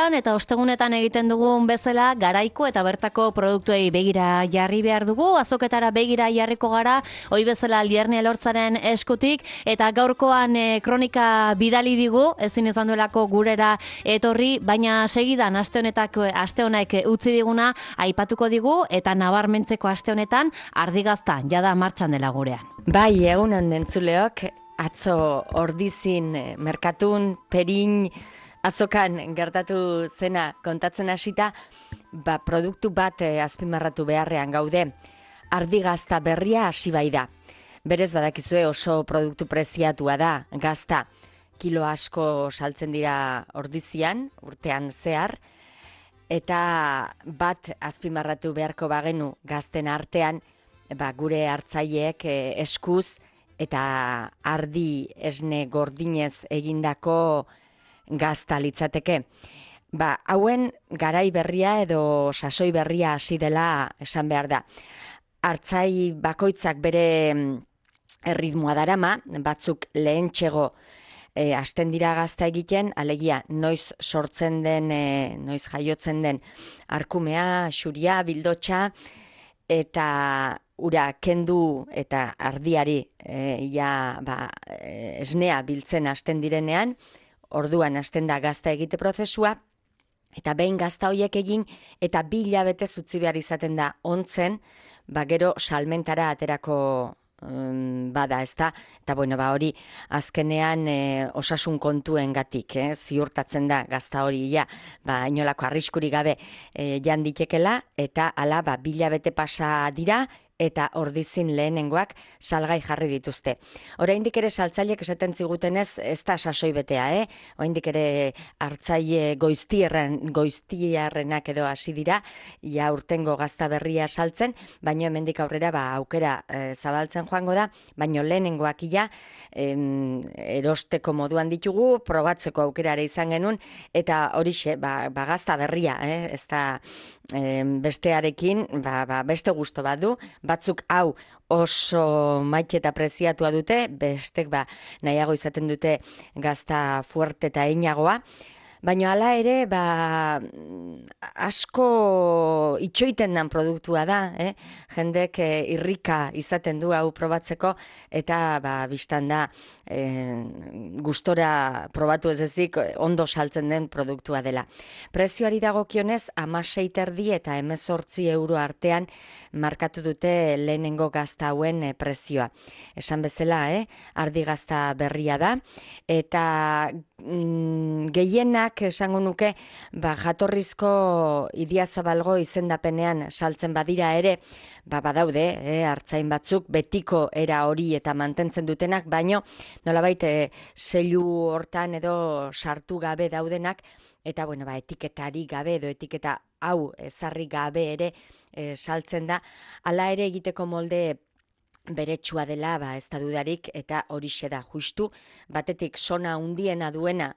astean eta ostegunetan egiten dugun bezala garaiko eta bertako produktuei begira jarri behar dugu, azoketara begira jarriko gara, hoi bezala Liernia Elortzaren eskutik, eta gaurkoan kronika bidali digu, ezin izan duelako gurera etorri, baina segidan aste honek utzi diguna aipatuko digu, eta nabarmentzeko aste honetan ardigazta jada martxan dela gurean. Bai, egunon entzuleok, atzo Ordizin, merkatun, perin, azokan gertatu zena kontatzen hasita, produktu bat azpimarratu beharrean gaude. Ardigazta berria hasi bai da. Berez badakizue oso produktu preziatua da, gazta. Kilo asko saltzen dira Ordizian, urtean zehar, eta bat azpimarratu beharko bagenu gazten artean, gure hartzaileek eskuz eta ardi esne gordinez egindako gazta litzateke. Hauen garai berria edo sasoi berria hasi dela esan behar da. Hartzai bakoitzak bere erritmoa darama, batzuk lehentxego hasten dira gazta egiten, alegia noiz sortzen den, noiz jaiotzen den arkumea, xuria, bildotxa, eta ura kendu eta ardiari esnea biltzen hasten direnean, orduan hasten da gazta egite prozesua, eta behin gazta hoiek egin, eta 2 hilabetez utzi behar izaten da ontzen, gero salmentara aterako bada, ezta? Eta hori azkenean osasun kontuen gatik, ziurtatzen da gazta hori inolako arriskurik gabe jan ditekela, eta hala 2 hilabete pasa dira, eta Ordizin lehenengoak salgai jarri dituzte. Oraindik ere saltzaileek esaten zigutenez, ez da sasoi betea, oraindik ere hartzaile goiztiarrenak edo hasi dira, urtengo gazta berria saltzen, baina hemendik aurrera aukera zabaltzen joango da, baina lehenengoak erosteko moduan ditugu, probatzeko aukera ere izan genuen, eta horixe, gazta berria, ez da bestearekin, beste gusto bat du, batzuk hau oso maite eta preziatua dute, bestek nahiago izaten dute gazta fuerte eta einagoa, baina hala ere asko itxoiten den produktua da, jendek irrika izaten du hau probatzeko, eta bistan da gustora probatu ez ezik ondo saltzen den produktua dela. Prezioari dagokionez 16,5 eta 18 euro artean markatu dute lehenengo gazta hauen prezioa. Esan bezala, ardi gazta berria da, eta gehienak esango nuke jatorrizko Idiazabalgo izendapenean saltzen badira ere, badaude, hartzain batzuk betiko era hori eta mantentzen dutenak, baino nolabait seilu hortan edo sartu gabe daudenak, eta etiketari gabe edo etiketa hau ezarri gabe ere saltzen da, hala ere egiteko molde beretsua dela, ez da dudarik, eta horixe da justu, batetik sona handiena duena,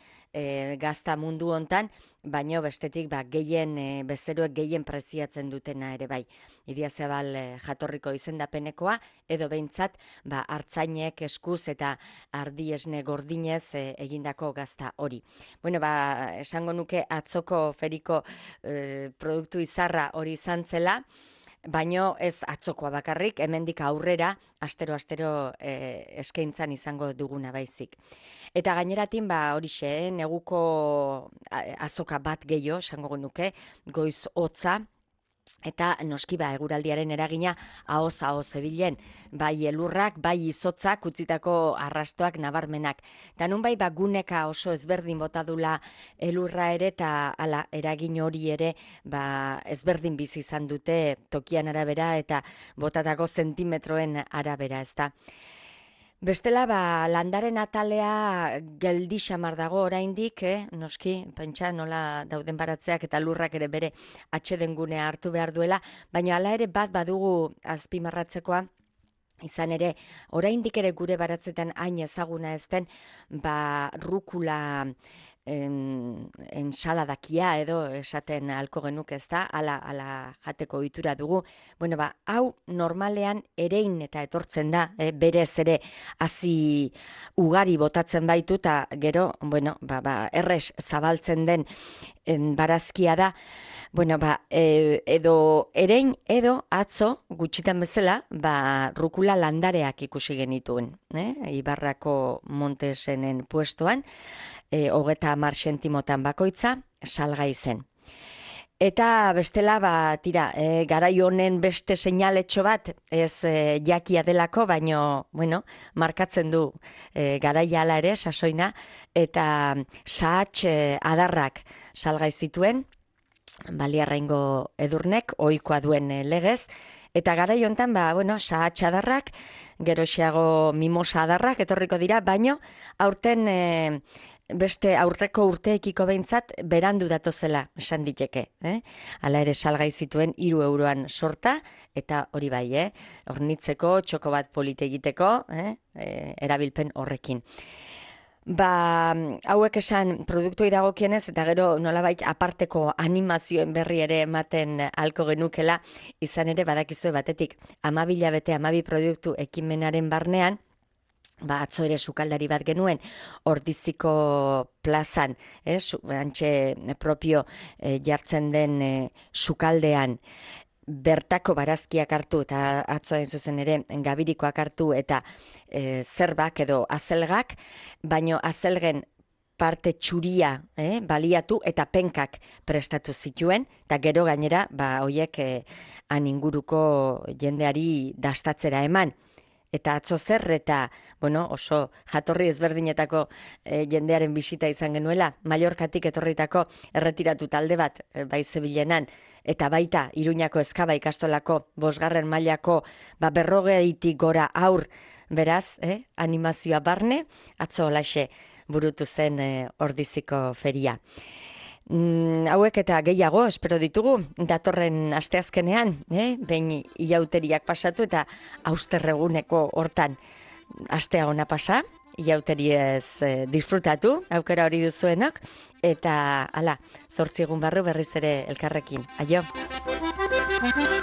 gazta mundu hontan, baino bestetik gehien bezeroek gehien preziatzen dutena ere bai. Idiazabal jatorriko izendapenekoa, edo behintzat hartzainek eskuz eta ardi esne gordinez egindako gazta hori. Esango nuke atzoko feriko produktu izarra hori izan zela, baino ez atzokoa bakarrik, hemendik aurrera, astero eskaintzan izango duguna baizik. Eta gaineratin, horixe, neguko azoka bat gehiago, esango nuke, goiz hotza, eta noski eguraldiaren eragina ahoz zebilen, bai elurrak, bai izotzak, utzitako arrastoak nabarmenak. Eta nunbai guneka oso ezberdin botadula elurra ere, eta eragin hori ere ezberdin bizi izan dute tokian arabera eta botatako zentimetroen arabera, ezta. Bestela, landaren atalea geldi xamar dago oraindik, noski, pentsa nola dauden baratzeak eta lurrak ere bere atsedengunea hartu behar duela, baina hala ere badugu azpimarratzekoa, izan ere, oraindik ere gure baratzetan hain ezaguna ez den, rukula ensaladakia edo esaten ahalko genuke, ezta? Ala jateko ohitura dugu. Bueno, hau normalean erein eta etortzen da, berez ere hazi ugari botatzen baitu eta gero, bueno, errez zabaltzen den barazkia da. Bueno, edo erein edo atzo gutxitan bezala, rukula landareak ikusi genituen, Ibarrako Montesenen puestoan, 30 zentimotan bakoitza, salgai zen. Eta bestela, tira, garai honen beste seinaletxo bat, ez jakia delako, baino, bueno, markatzen du garaia ala ere, sasoina, eta sahats adarrak salgai zituen, Baliarraingo Edurnek, ohikoa duen legez, eta garai hontan, bueno, sahats adarrak, geroxeago mimosa adarrak, etorriko dira, baino, aurten beste aurreko urteekiko behintzat berandu datozela esan diteke. Hala ere salgai zituen 3 euroan sorta, eta hori bai, hornitzeko, txoko bat polite egiteko, erabilpen horrekin. Hauek esan produktuei dagokienez, eta gero nolabait aparteko animazioen berri ere ematen halko genukela, izan ere badakizue batetik 12 hilabete 12 produktu ekimenaren barnean, atzo ere sukaldari bat genuen, Ordiziko plazan, antxe propio jartzen den sukaldean, bertako barazkiak hartu eta atzoen zuzen ere gabirikoak hartu eta zerbak edo azelgak, baino azelgen parte txuria baliatu eta penkak prestatu zituen, eta gero gainera hoiek han inguruko jendeari dastatzera eman. Eta atzo zer eta, bueno, oso jatorri ezberdinetako jendearen bisita izan genuela, Mallorcatik etorritako erretiratu talde bat bai zebilenan, eta baita Iruñako Ezkaba ikastolako 5. mailako 40 gora aur, beraz, animazioa barne, atzo holaxe burutu zen Ordiziko feria. Hauek eta gehiago espero ditugu datorren asteazkenean, behin ilauteriak pasatu eta austerreguneko hortan astea ona pasa, ilauteriez disfrutatu, aukera hori duzuenok, eta 8 egun barru berriz ere elkarrekin. Aio!